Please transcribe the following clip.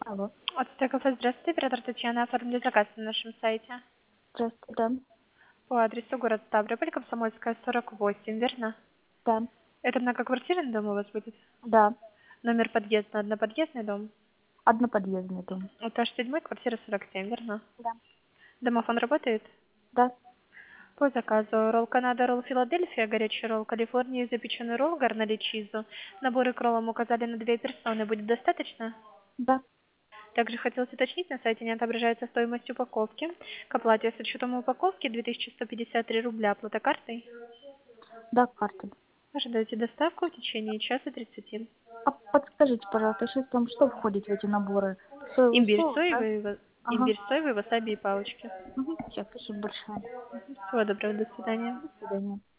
Алло. От кафе, здравствуйте, оператор Татьяна, оформили заказ на нашем сайте. Здравствуйте, да. По адресу город Ставрополь, Комсомольская, 48, верно? Да. Это многоквартирный дом у вас будет? Да. Номер подъезда, одноподъездный дом? Одноподъездный дом. Этаж 7, квартира 47, верно? Да. Домофон работает? Да. По заказу ролл Канада, ролл Филадельфия, горячий ролл Калифорния, запеченный ролл, гарнали чизу. Наборы к роллам указали на 2 персоны. Будет достаточно? Да. Также хотелось уточнить, на сайте не отображается стоимость упаковки. К оплате с учетом упаковки 2153 рубля. Оплата картой. Да, картой. Ожидаете доставку в течение часа 30. А подскажите, пожалуйста, сейчас там что входит в эти наборы? Соевый Имбирь соус, да? соевый, Ага. имбирь соевый, васаби и палочки. Угу. Все, спасибо большое. Всего доброго, до свидания. До свидания.